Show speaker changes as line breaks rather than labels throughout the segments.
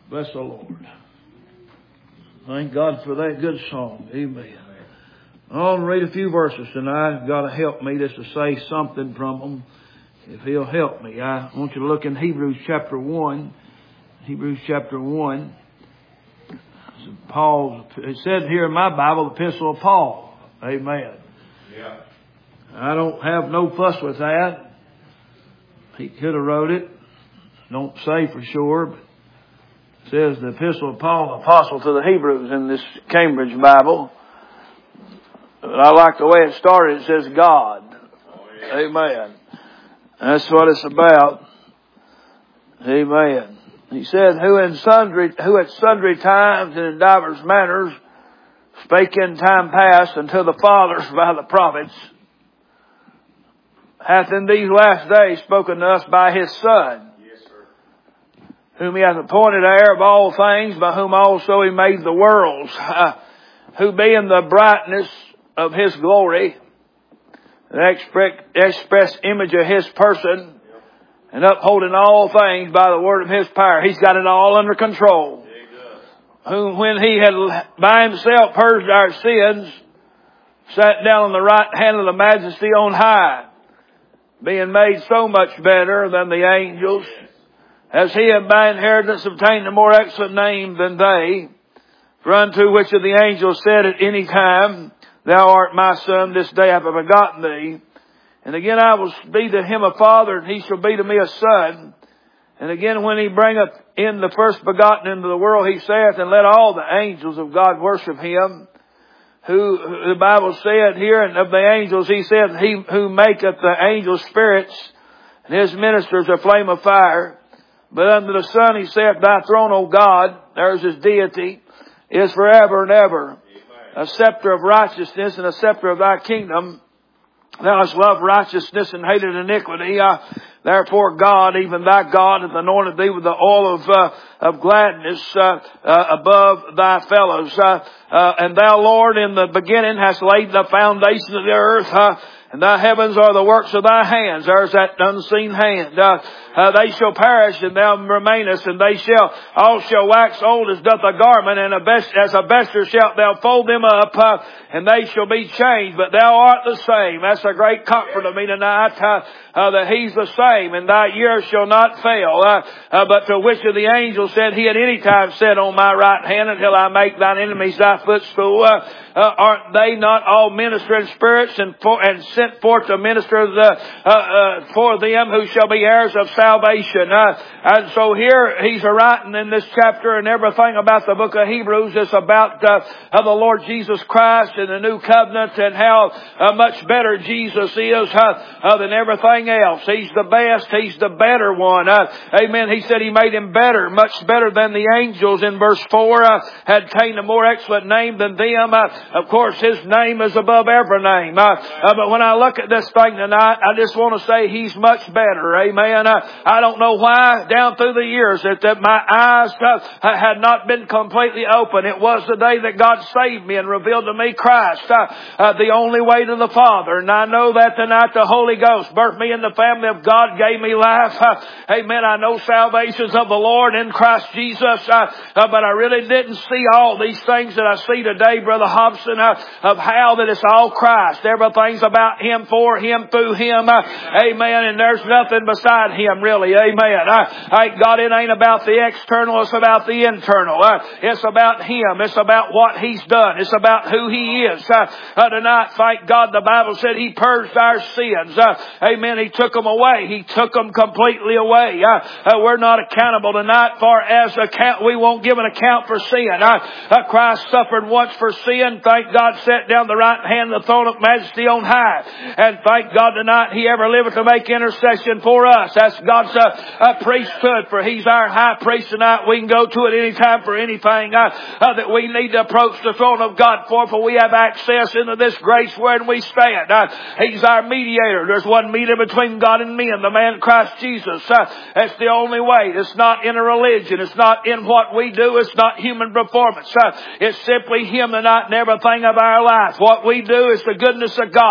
Bless the Lord. Thank God for that good song. Amen. I'll read a few verses tonight. God will help me just to say something from them. If He'll help me. I want you to look in Hebrews chapter 1. Hebrews chapter 1. Paul, it said here in my Bible, the Epistle of Paul. Amen. Yeah. I don't have no fuss with that. He could have wrote it. Don't say for sure, but it says the Epistle of Paul, the Apostle to the Hebrews in this Cambridge Bible. But I like the way it started. It says God. Oh, yeah. Amen. That's what it's about. Amen. He said, who at sundry times and in divers manners spake in time past unto the fathers by the prophets, hath in these last days spoken to us by His Son, yes, sir, whom He hath appointed heir of all things, by whom also He made the worlds, who being the brightness of His glory, the express image of His person, and upholding all things by the word of His power. He's got it all under control. Whom when He had by Himself purged our sins, sat down on the right hand of the Majesty on high, being made so much better than the angels, as He had by inheritance obtained a more excellent name than they. For unto which of the angels said at any time, Thou art my Son, this day have I begotten thee. And again I will be to him a father, and he shall be to me a son. And again when He bringeth in the first begotten into the world, He saith, and let all the angels of God worship Him. Who the Bible said here, and of the angels He said, He who maketh the angels spirits, and His ministers a flame of fire. But unto the Son He saith, Thy throne, O God, there's His deity, is forever and ever. Amen. A scepter of righteousness and a scepter of Thy kingdom. Thou hast loved righteousness and hated iniquity. Therefore God, even Thy God, hath anointed Thee with the oil of gladness above Thy fellows. And Thou, Lord, in the beginning hast laid the foundation of the earth. And Thy heavens are the works of Thy hands. There's that unseen hand. They shall perish and Thou remainest, and they all shall wax old as doth a garment, and as a vesture shalt Thou fold them up, and they shall be changed. But Thou art the same. That's a great comfort to me tonight, that He's the same, and Thy years shall not fail. But to which of the angels said He at any time said, On my right hand, until I make Thine enemies Thy footstool? Aren't they not all ministering spirits and sent forth to minister for them who shall be heirs of salvation? And so here He's writing in this chapter, and everything about the book of Hebrews is about the Lord Jesus Christ and the new covenant, and how much better Jesus is than everything else. He's the best. He's the better one. Amen. He said He made Him better, much better than the angels in verse 4, had attained a more excellent name than them. Of course, His name is above every name. But when I look at this thing tonight, I just want to say He's much better. Amen. I don't know why down through the years that my eyes had not been completely open. It was the day that God saved me and revealed to me Christ, the only way to the Father. And I know that tonight the Holy Ghost birthed me in the family of God, gave me life. Amen. I know salvation's of the Lord in Christ Jesus. But I really didn't see all these things that I see today, Brother Hobson, of how that it's all Christ. Everything's about Him, for Him, through Him. Amen. And there's nothing beside Him, really. Amen. Thank God it ain't about the external. It's about the internal. It's about Him. It's about what He's done. It's about who He is. Tonight, thank God, the Bible said He purged our sins. Amen. He took them away. He took them completely away. We're not accountable tonight for as account. We won't give an account for sin. Christ suffered once for sin. Thank God, sat down the right hand of the throne of Majesty on high. And thank God tonight He ever liveth to make intercession for us. That's God's priesthood, for He's our high priest tonight. We can go to it any time for anything that we need to approach the throne of God for we have access into this grace wherein we stand. He's our mediator. There's one mediator between God and men, the man Christ Jesus. That's the only way. It's not in a religion. It's not in what we do. It's not human performance. It's simply Him tonight in everything of our life. What we do is the goodness of God. I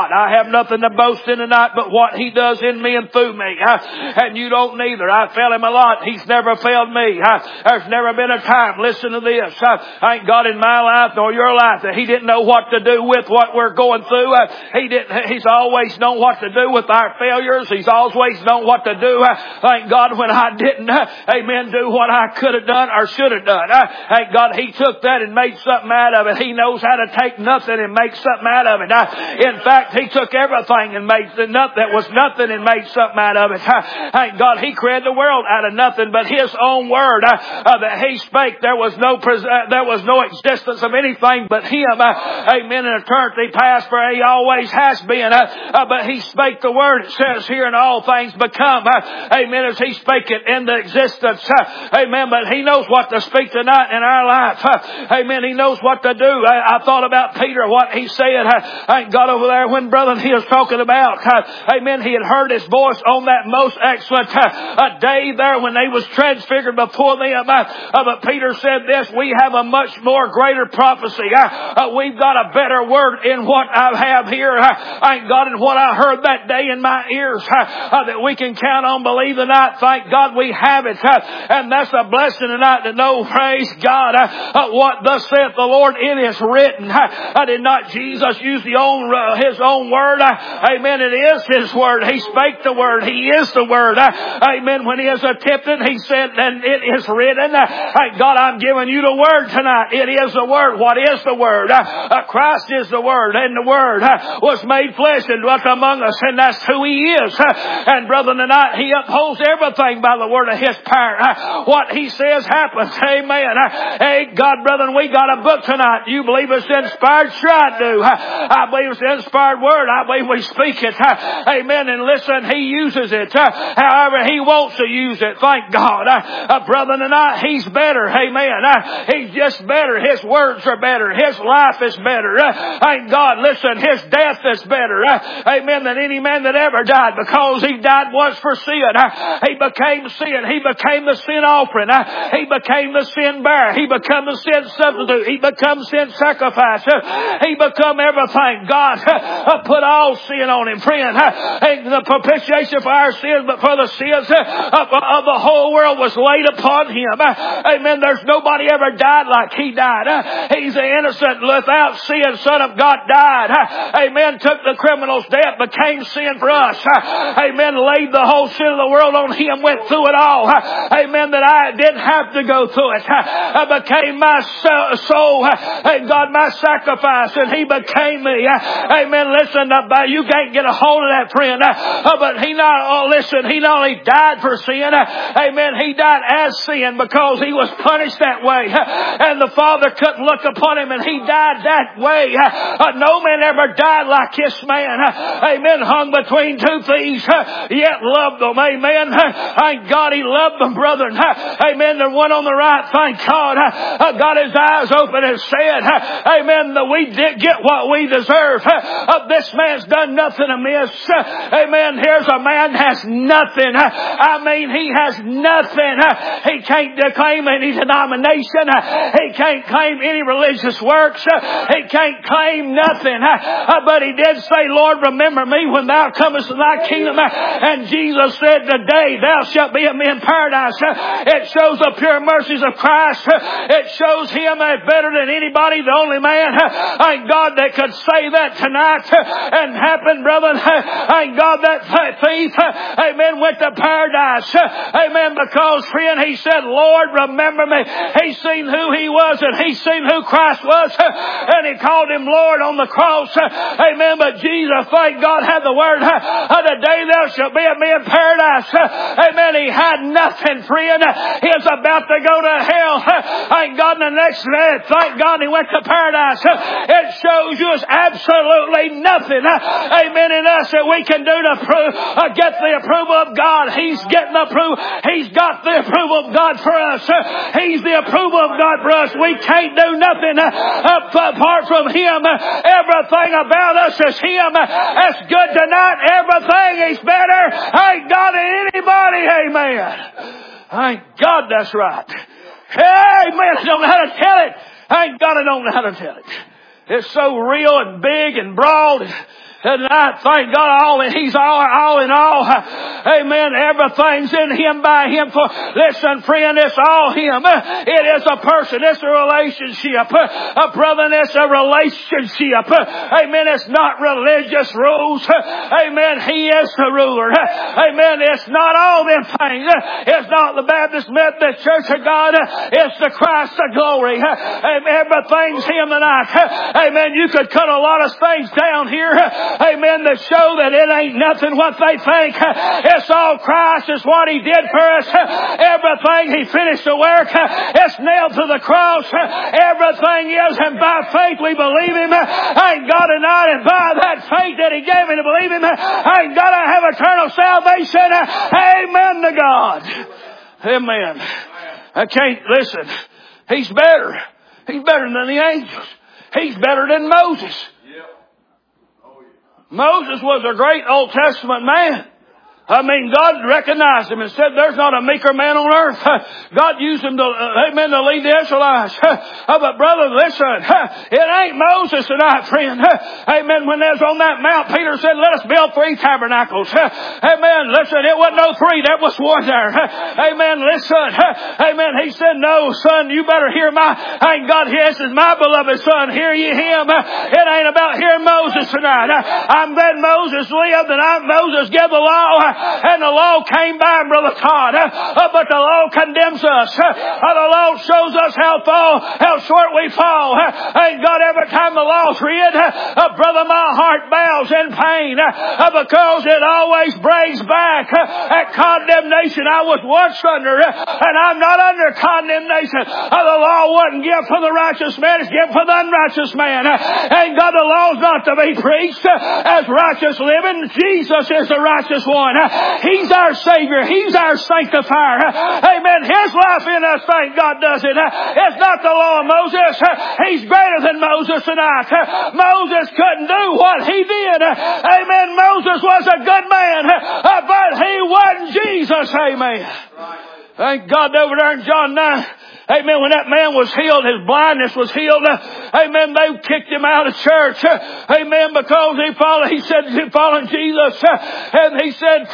have nothing to boast in tonight but what He does in me and through me. And you don't neither. I fail Him a lot. He's never failed me. There's never been a time, listen to this, ain't God in my life nor your life that He didn't know what to do with what we're going through. He's always known what to do with our failures. He's always known what to do. Thank God when I didn't, amen, do what I could have done or should have done. Thank God He took that and made something out of it. He knows how to take nothing and make something out of it. In fact, He took everything and made that was nothing and made something out of it. Thank God He created the world out of nothing but His own word that He spake. There was no existence of anything but Him. Amen. In eternity past, for He always has been. But He spake the word. It says here, and all things become. Amen. As He spake it into existence. Amen. But He knows what to speak tonight in our life. Amen. He knows what to do. I thought about Peter, what he said. Thank God over there when brother he was talking about. Amen. He had heard His voice on that most excellent day there when they was transfigured before them. But Peter said this, we have a much more greater prophecy. We've got a better word in what I have here. Thank God in what I heard that day in my ears that we can count on, believe tonight. Thank God we have it. And that's a blessing tonight to know, praise God, what thus saith the Lord. It is written. Did not Jesus use His own word? Amen. It is His word. He spake the word. He is the word. Amen. When He is attempted, He said, and it is written. Thank God I'm giving you the word tonight. It is the word. What is the word? Christ is the word, and the word was made flesh and dwelt among us, and that's who He is. And brother, tonight He upholds everything by the word of His power. What He says happens. Amen. Hey, God, brother, we got a book tonight. You believe it's inspired? Sure I do. I believe it's an inspired word. I believe we speak it. Amen. And listen, He uses it however He wants to use it. Thank God. Brother, tonight He's better. Amen. He's just better. His words are better. His life is better. Thank God. Listen, His death is better. Amen. Than any man that ever died, because He died once for sin. He became sin. He became the sin offering. He became the sin bearer. He became the sin substitute. He became sin sacrifice. He become everything. God put all sin on Him, friend. The propitiation for our sins, but for the sins of the whole world was laid upon Him. Amen. There's nobody ever died like He died. He's the innocent, without sin Son of God died. Amen. Took the criminal's death, became sin for us. Amen. Laid the whole sin of the world on Him, went through it all. Amen. That I didn't have to go through it. Became my soul. God, my sacrifice, and He became me. Amen. Listen, you can't get a hold of that, friend. But He He not only died for sin. Amen. He died as sin because He was punished that way. And the Father couldn't look upon Him, and He died that way. No man ever died like this man. Amen. Hung between two thieves, yet loved them. Amen. Thank God He loved them, brethren. Amen. The one on the right, thank God, got His eyes open and said, amen, that we did get what we deserve. This man's done nothing amiss. Amen. Here's a man has nothing. I mean, he has nothing. He can't claim any denomination. He can't claim any religious works. He can't claim nothing. But he did say, Lord, remember me when thou comest to thy kingdom. And Jesus said, today thou shalt be with me in paradise. It shows the pure mercies of Christ. It shows Him as better than anybody, the only man, thank God, that could say that tonight and happen, brother. Thank God that thief, amen, went to paradise. Amen. Because, friend, he said, Lord, remember me. He seen who he was, and he seen who Christ was, and he called him Lord on the cross. Amen. But Jesus, thank God, had the word, today thou shalt be with me in paradise. Amen. He had nothing, friend. He was about to go to hell. Thank God, the next day, thank God he went to paradise. It shows you it's absolutely nothing, amen, in us that we can do to get the approval of God. He's getting the approval. He's got the approval of God for us. He's the approval of God for us. We can't do nothing apart from Him. Everything about us is Him. That's good tonight. Everything is better. Thank God than anybody. Amen. Thank God that's right. Amen. I don't know how to tell it. Thank God I don't know how to tell it. It's so real and big and broad. Tonight, thank God, He's all in all. Amen. Everything's in Him, by Him. For listen, friend, it's all Him. It is a person. It's a relationship. A brother, it's a relationship. Amen. It's not religious rules. Amen. He is the ruler. Amen. It's not all them things. It's not the Baptist Methodist Church of God. It's the Christ of glory. Amen. Everything's Him tonight. Amen. You could cut a lot of things down here. Amen. To show that it ain't nothing what they think. It's all Christ. It's what He did for us. Everything He finished the work. It's nailed to the cross. Everything is, and by faith we believe Him. Ain't got tonight, and by that faith that He gave me to believe Him, ain't got to have eternal salvation. Amen to God. Amen. I can't listen. He's better. He's better than the angels. He's better than Moses. Moses was a great Old Testament man. I mean, God recognized him and said, there's not a meeker man on earth. God used him to, amen, to lead the Israelites. But brother, listen, it ain't Moses tonight, friend. Amen. When they was on that mount, Peter said, let us build 3 tabernacles. Amen. Listen, it wasn't no 3, that was 1 there. Amen. Listen. Amen. He said, no, son, you better hear ain't God, this is my beloved son. Hear ye him. It ain't about hearing Moses tonight. I'm glad Moses lived and Moses gave the law. And the law came by, Brother Todd. But the law condemns us. The law shows us how short we fall. Ain't God, every time the law's read, brother, my heart bows in pain. Because it always brings back that condemnation I was once under. And I'm not under condemnation. The law wasn't given for the righteous man. It's given for the unrighteous man. Ain't God, the law's not to be preached as righteous living. Jesus is the righteous one. He's our Savior. He's our sanctifier. Amen. His life in us, thank God, does it. It's not the law of Moses. He's greater than Moses tonight. Moses couldn't do what he did. Amen. Moses was a good man, but he wasn't Jesus. Amen. Thank God over there in John 9. Amen. When that man was healed, his blindness was healed. Amen. They kicked him out of church. Amen. Because he said he followed Jesus. And he said,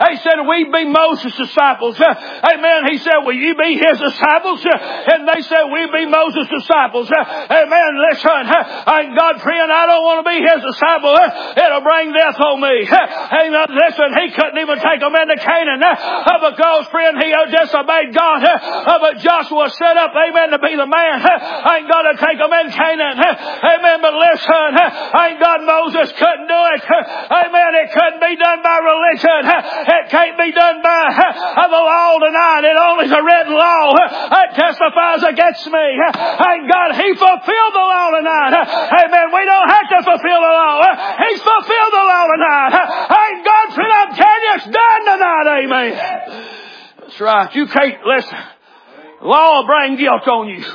we be Moses' disciples. Amen. He said, will you be his disciples? And they said, we be Moses' disciples. Amen. Listen, God, friend, I don't want to be his disciple. It'll bring death on me. Amen. Listen, he couldn't even take them into Canaan. Because, friend, he disobeyed God. But Joshua said, up, amen, to be the man. Ain't got to take them in Canaan. Amen. But listen, ain't God, Moses couldn't do it. Amen. It couldn't be done by religion. It can't be done by the law tonight. It only is a written law that testifies against me. Ain't God, He fulfilled the law tonight. Amen. We don't have to fulfill the law. He's fulfilled the law tonight. Ain't God, friend, I'm telling you, it's done tonight. Amen. That's right. You can't, listen. Law will bring guilt on you.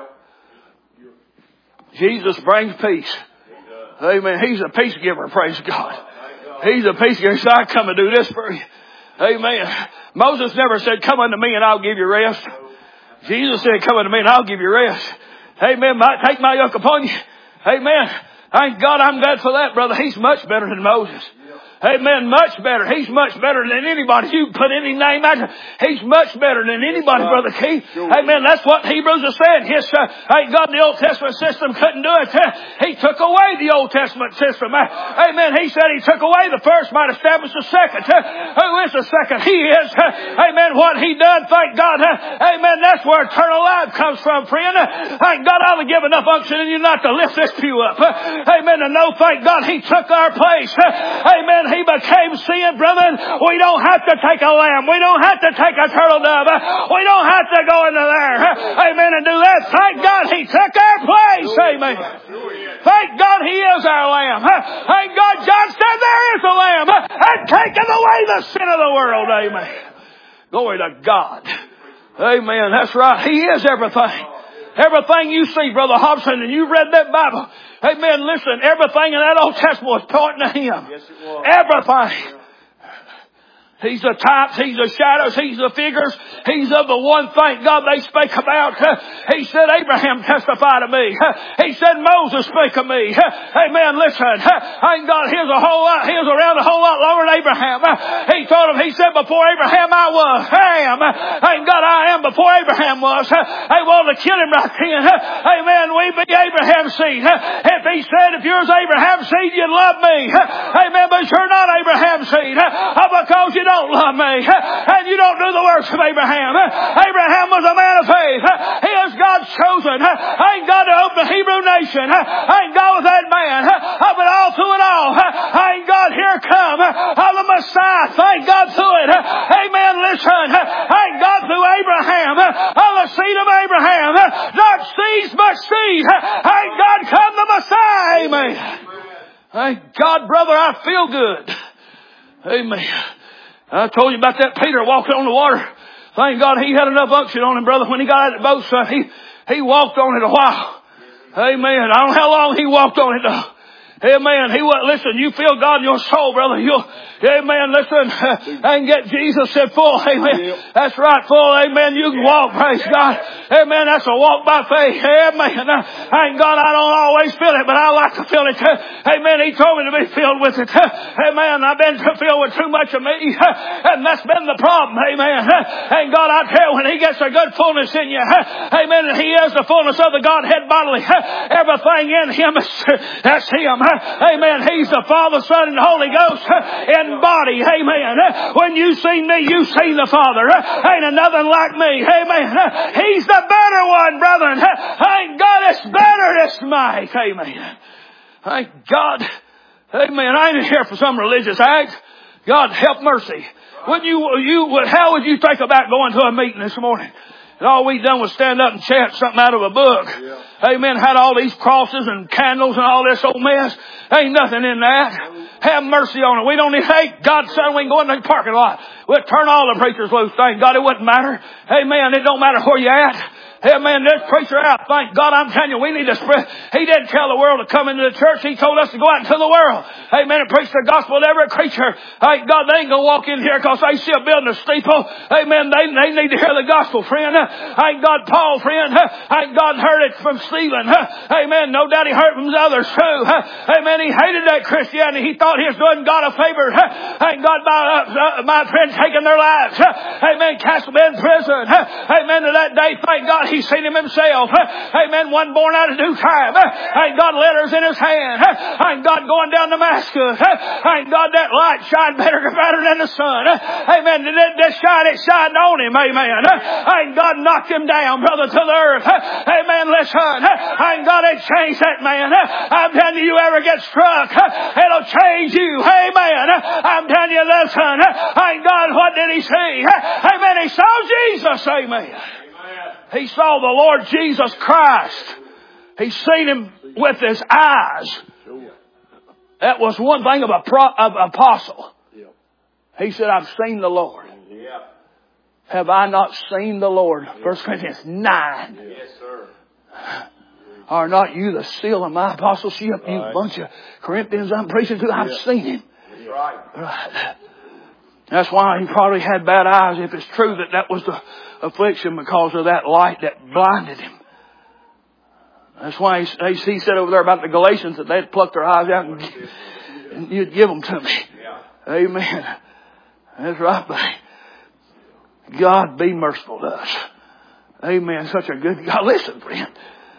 Jesus brings peace. Amen. He's a peace giver, praise God. He's a peace giver. He said, I come to do this for you. Amen. Moses never said, come unto me and I'll give you rest. Jesus said, come unto me and I'll give you rest. Amen. Take my yoke upon you. Amen. Thank God, I'm glad for that, brother. He's much better than Moses. Amen. Much better. He's much better than anybody. You put any name out there. He's much better than anybody, Brother Keith. Amen. That's what Hebrews is saying. Thank God the Old Testament system couldn't do it. He took away the Old Testament system. Amen. He said He took away the first, might establish the second. Who is the second? He is. Amen. What He done, thank God. Amen. That's where eternal life comes from, friend. Thank God I'll give enough unction in you not to lift this pew up. Amen. And know, thank God He took our place. Amen. He became sin, brethren. We don't have to take a lamb. We don't have to take a turtle dove. We don't have to go into there. Amen. And do that. Thank God He took our place. Amen. Thank God He is our lamb. Thank God John said there is a lamb and taken away the sin of the world. Amen. Glory to God. Amen. That's right. He is everything. Everything you see, Brother Hobson, and you read that Bible. Amen. Listen, everything in that Old Testament was pointing to Him. Yes, it was. Everything. He's the types, He's the shadows, He's the figures, He's of the one thing, God, they spake about. He said, Abraham testified to me. He said, Moses spake of me. Amen, listen, thank God, He was around a whole lot longer than Abraham. He told him, He said, before Abraham I was. Thank God I am before Abraham was. They wanted to kill him right then. Amen, we be Abraham's seed. If He said, if you're Abraham's seed, you'd love me. Amen, but you're not Abraham's seed. Because you don't love me, and you don't do the works of Abraham. Abraham was a man of faith. He is God's chosen. Ain't God to open the Hebrew nation. Ain't God with that man. But all through it all, ain't God, here come the Messiah. Thank God through it. Amen. Listen, ain't God through Abraham, the seed of Abraham, not seeds but seed. Ain't God come the Messiah. Amen. Thank God, brother, I feel good. Amen. I told you about that Peter walking on the water. Thank God he had enough unction on him, brother. When he got out of the boat, son, he walked on it a while. Amen. I don't know how long he walked on it though. Amen. Listen, you feel God in your soul, brother. Amen. Listen, and get Jesus said full. Amen. Yep. That's right, full. Amen. You can walk. Praise God. Amen. That's a walk by faith. Amen. Thank God I don't always feel it, but I like to feel it. Amen. He told me to be filled with it. Amen. I've been filled with too much of me, and that's been the problem. Amen. Thank God, I tell you, when He gets a good fullness in you, amen, and He has the fullness of the Godhead bodily, everything in Him, that's Him. Amen. He's the Father, Son, and the Holy Ghost in body. Amen. When you seen me, you seen the Father. Ain't nothing like me. Amen. He's the better one, brethren. Thank God it's better this night. Amen. Thank God. Amen. I ain't here for some religious act. God help mercy. How would you think about going to a meeting this morning? And all we done was stand up and chant something out of a book. Yeah. Amen. Had all these crosses and candles and all this old mess. Ain't nothing in that. Have mercy on it. We don't need, hey, God said we can go in the parking lot. We'll turn all the preachers loose. Thank God it wouldn't matter. Amen. It don't matter where you at. Amen. This preacher out. Thank God, I'm telling you, we need to spread. He didn't tell the world to come into the church. He told us to go out into the world. Amen. And preach the gospel to every creature. Thank God they ain't going to walk in here because they see a building a steeple. Amen. They need to hear the gospel, friend. Thank God, Paul, friend. Thank God heard it from Stephen. Amen. No doubt he heard it from the others too. Amen. He hated that Christianity. He thought he was doing God a favor. Thank God by my friend taking their lives. Amen. Cast them in prison. Amen. To that day, thank God, He's seen him himself. Amen. One born out of due time. Thank God, letters in his hand. Thank God, going down Damascus. Thank God, that light shined better than the sun. Amen. That shine, it shined on him. Amen. Thank God, knocked him down, brother, to the earth. Amen. Listen. Thank God, it changed that man. I'm telling you, you ever get struck, it'll change you. Amen. I'm telling you, listen. Thank God, what did he see? Amen. He saw Jesus. Amen. He saw the Lord Jesus Christ. He seen Him with his eyes. That was one thing of an apostle. He said, I've seen the Lord. Have I not seen the Lord? 1 Corinthians 9. Yes, sir. Are not you the seal of my apostleship? You bunch of Corinthians I'm preaching to. I've seen Him. Right. That's why he probably had bad eyes, if it's true that was the affliction because of that light that blinded him. That's why he said over there about the Galatians that they'd pluck their eyes out and you'd give them to me. Yeah. Amen. That's right, buddy. God be merciful to us. Amen. Such a good God. Listen, friend.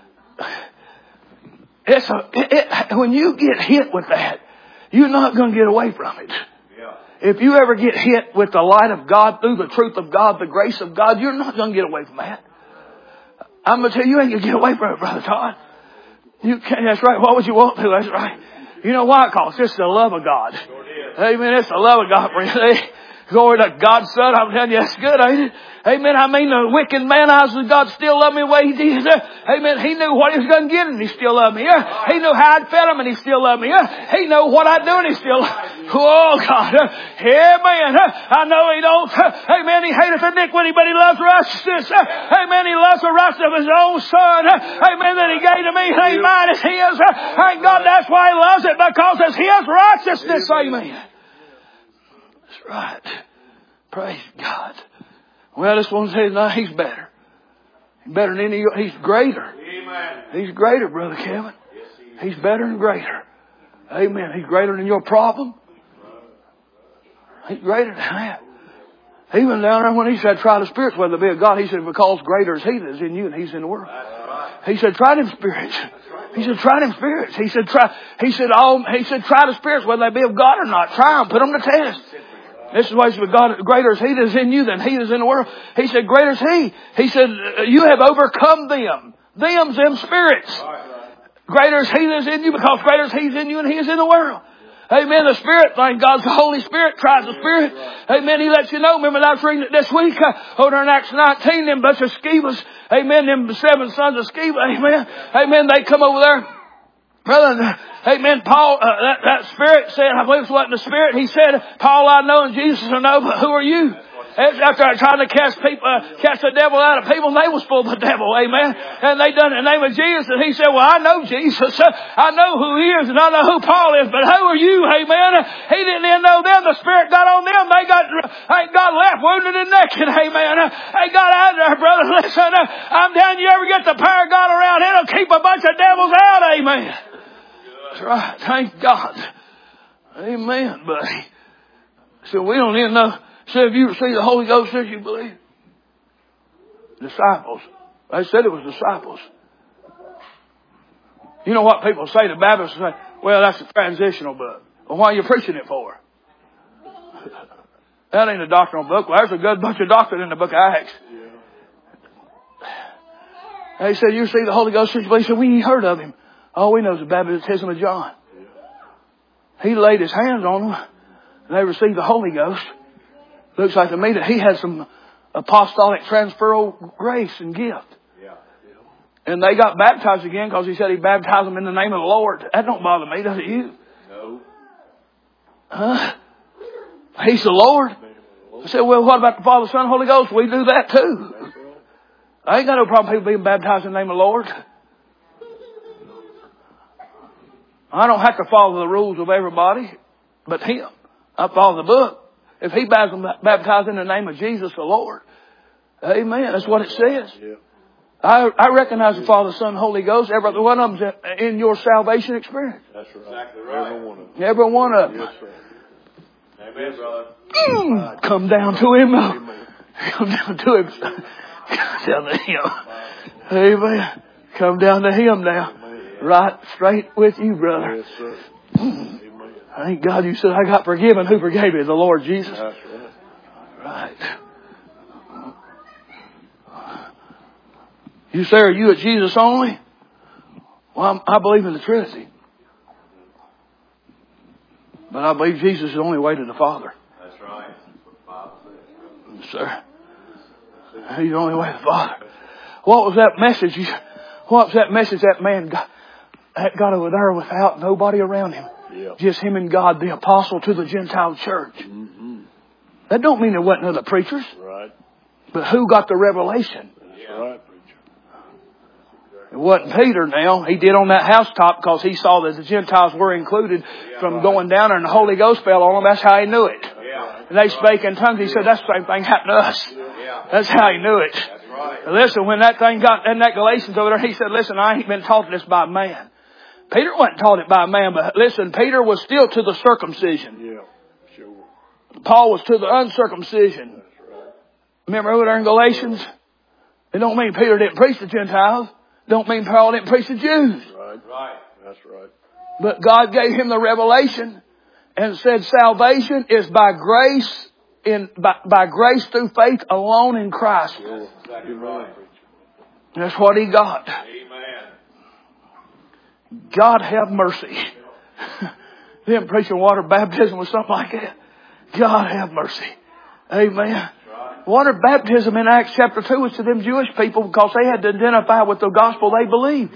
When you get hit with that, you're not going to get away from it. If you ever get hit with the light of God, through the truth of God, the grace of God, you're not going to get away from that. I'm going to tell you, you ain't going to get away from it, Brother Todd. You can't. That's right. What would you want to? That's right. You know why? Because it's the love of God. Amen. It's the love of God, friend. Glory to God, son. I'm telling you, that's good, ain't it? Amen. I mean, the wicked man, God still loved me the way He did. Amen. He knew what He was going to get and He still loved me. He knew how I'd fed Him and He still loved me. He knew what I'd do and He still loved me. Oh, God. Amen. I know He don't. Amen. He hateth iniquity, but He loves righteousness. Amen. He loves the righteousness of His own Son. Amen. That He gave to me. It ain't mine, it's His. Thank God, that's why He loves it, because it's His righteousness. Amen. That's right. Praise God. Well, this one says, no, he's better. He's better than any, he's greater.
Amen.
He's greater, Brother Kevin. He's better and greater. Amen. He's greater than your problem. He's greater than that. Even down there when he said, try the spirits, whether they be of God, he said, because greater is he that is in you and he's in the world. He said, try them spirits. He said, try them spirits. He said, try the spirits, whether they be of God or not. Try them. Put them to test. This is why he said, God, greater is he that is in you than he that is in the world. He said, greater is he. He said, you have overcome them. Them spirits. Greater is he that is in you because greater is he that is in you and he is in the world. Amen. The Spirit, thank God, the Holy Spirit tries the Spirit. Amen. He lets you know. Remember, I was reading it this week over in Acts 19, them bunch of Scevas. Amen. Them 7 sons of Sceva. Amen. Amen. They come over there. Brother, amen. Paul, that Spirit said, I believe it wasn't the Spirit. He said, Paul I know and Jesus I know, but who are you? After I tried to cast the devil out of people, they was full of the devil, amen. And they done it in the name of Jesus. And he said, well, I know Jesus. I know who he is and I know who Paul is, but who are you, amen? He didn't even know them. The Spirit got on them. They got left wounded and naked, amen. They got out there, brother. Listen, I'm telling you, ever get the power of God around, it'll keep a bunch of devils out, amen. That's right. Thank God. Amen, buddy. So we don't even know. So if you receive the Holy Ghost since you believe? Disciples. They said it was disciples. You know what people say? The Baptists say, well, that's a transitional book. Well, why are you preaching it for? That ain't a doctrinal book. Well, there's a good bunch of doctrine in the book of Acts. They said, you receive the Holy Ghost since you believe? He said, we ain't heard of him. All we know is the baptism of John. He laid his hands on them. And they received the Holy Ghost. Looks like to me that he had some apostolic transferal grace and gift. Yeah. And they got baptized again because he said he baptized them in the name of the Lord. That don't bother me, does it you? No. He's the Lord. I said, well, what about the Father, Son, Holy Ghost? We do that too. I ain't got no problem with people being baptized in the name of the Lord. I don't have to follow the rules of everybody but him. I follow the book. If he baptized in the name of Jesus the Lord. Amen. That's what it says. Yeah. I recognize the Father, Son, Holy Ghost. Every one of them's in your salvation experience. That's right. Exactly right. Every one of them. Yes, sir. Amen, brother. Come down to him. Amen. Come down to him. Come down to him. Amen. Come down to him now. Amen. Right straight with you, brother. Yes, sir. Thank God you said I got forgiven. Who forgave me? The Lord Jesus. That's right. You say, are you at Jesus only? Well, I believe in the Trinity. But I believe Jesus is the only way to the Father. That's right. Yes, sir. He's the only way to the Father. What was that message? What was that message that man got over there without nobody around him? Yeah. Just him and God, the apostle to the Gentile church. Mm-hmm. That don't mean there wasn't other preachers. Right. But who got the revelation? That's right, preacher. It wasn't Peter now. He did on that housetop because he saw that the Gentiles were included from going down there and the Holy Ghost fell on them. That's how he knew it. Yeah. And they spake in tongues. He said, that's the same thing happened to us. Yeah. That's how he knew it. That's right. Listen, when that thing got in that Galatians over there, he said, listen, I ain't been taught this by man. Peter wasn't taught it by man, but listen, Peter was still to the circumcision. Yeah, sure. Paul was to the uncircumcision. That's right. Remember over there in Galatians? It don't mean Peter didn't preach to Gentiles. Don't mean Paul didn't preach to Jews. Right. That's right. But God gave him the revelation and said salvation is by grace by grace through faith alone in Christ. Yes, exactly right. That's what he got. God have mercy. Them preaching water baptism or something like that. God have mercy. Amen. Water baptism in Acts chapter 2 was to them Jewish people because they had to identify with the gospel they believed.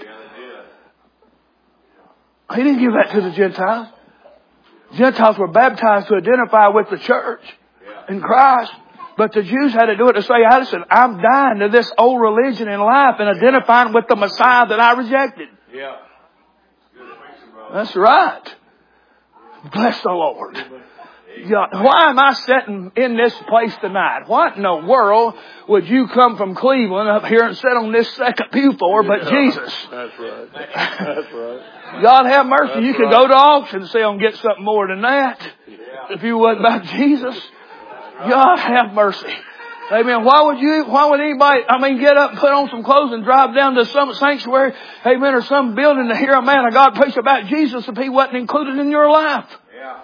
He didn't give that to the Gentiles. Gentiles were baptized to identify with the church in Christ. But the Jews had to do it to say, listen, I'm dying to this old religion in life and identifying with the Messiah that I rejected. Yeah. That's right. Bless the Lord. God, why am I sitting in this place tonight? What in the world would you come from Cleveland up here and sit on this second pew for but Jesus?
That's right. That's right.
God have mercy. You could go to auction and sell and get something more than that if you wasn't about Jesus. God have mercy. Amen. Why would anybody, get up and put on some clothes and drive down to some sanctuary, amen, or some building to hear a man of God preach about Jesus if he wasn't included in your life?
Yeah.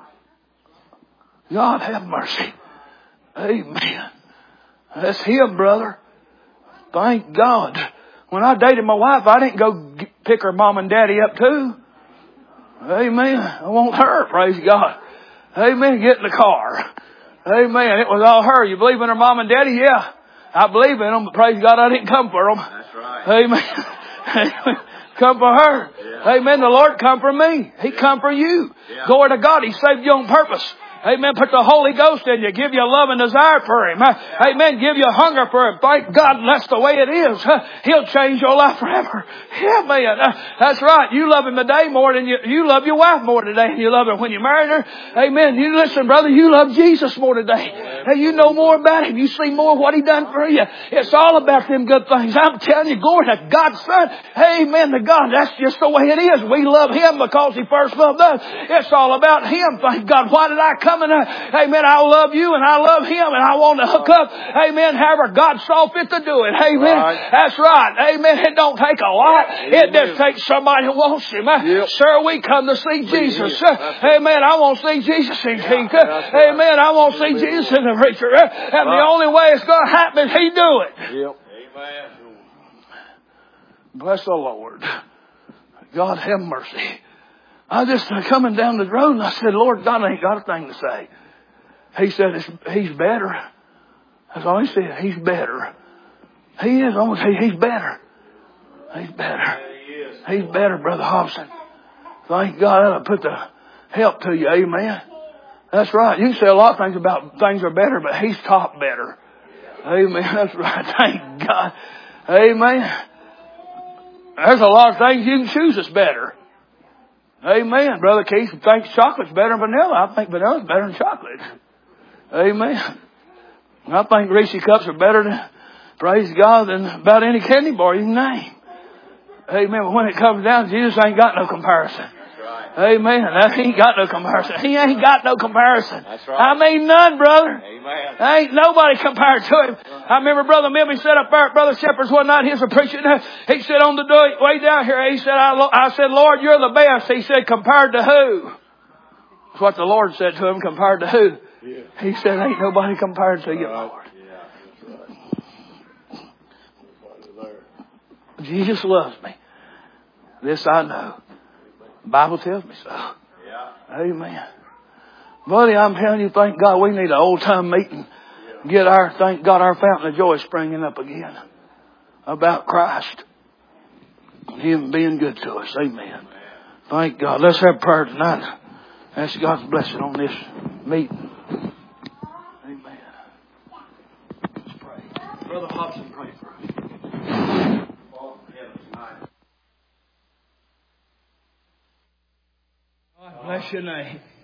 God have mercy. Amen. That's Him, brother. Thank God. When I dated my wife, I didn't go pick her mom and daddy up too. Amen. I want her, praise God. Amen. Get in the car. Amen. It was all her. You believe in her mom and daddy? Yeah. I believe in them, but praise God, I didn't come for them.
That's right.
Amen. Come for her.
Yeah.
Amen. The Lord come for me. He come for you.
Yeah.
Glory to God. He saved you on purpose. Amen. Put the Holy Ghost in you. Give you a love and desire for Him. Amen. Give you a hunger for Him. Thank God that's the way it is. He'll change your life forever. Yeah, man. That's right. You love Him today more than you love your wife more today than you love her when you married her. Amen. You listen, brother, you love Jesus more today. Hey, you know more about Him. You see more of what He done for you. It's all about them good things. I'm telling you, glory to God's Son. Amen to God. That's just the way it is. We love Him because He first loved us. It's all about Him. Thank God. Why did I come? Amen. I love you and I love Him and I want to hook up. Amen. However God saw fit to do it. Amen.
Right.
That's right. Amen. It don't take a lot. It just takes somebody who wants Him.
Yep.
Sir, we come to see Jesus. Amen. I want to see Jesus in King.
Right.
Amen. I want to see Jesus in the preacher. And the only way it's going to happen is He do it.
Yep. Amen.
Bless the Lord. God have mercy. I just coming down the road and I said, Lord, God ain't got a thing to say. He said, He's better. That's all He said. He's better. He is. He's better. He's better. He's better, Brother Hobson. Thank God that'll put the help to you. Amen. That's right. You can say a lot of things about things are better, but He's top better. Amen. That's right. Thank God. Amen. There's a lot of things you can choose that's better. Amen. Brother Keith thinks chocolate's better than vanilla. I think vanilla's better than chocolate. Amen. I think Reese's Cups are better than, praise God, than about any candy bar you can name. Amen. But when it comes down, Jesus ain't got no comparison.
That's right.
Amen. He ain't got no comparison. He ain't got no comparison.
That's right.
I mean none, brother.
Amen.
Ain't nobody compared to Him. I remember Brother Milby said up there at Brother Shepherd's one night, he was preaching. He said on the way down here, he said, I said, Lord, you're the best. He said, compared to who? That's what the Lord said to him, compared to who?
Yeah.
He said, ain't nobody compared to you, Lord.
Yeah, that's right.
Jesus loves me. This I know. The Bible tells me so.
Yeah.
Amen. Buddy, I'm telling you, thank God we need an old time meeting. Thank God our fountain of joy is springing up again. About Christ. And Him being good to us. Amen. Thank God. Let's have prayer tonight. Ask God's blessing on this meeting. Amen. Let's pray. Brother Hobson, pray for us. God bless your name.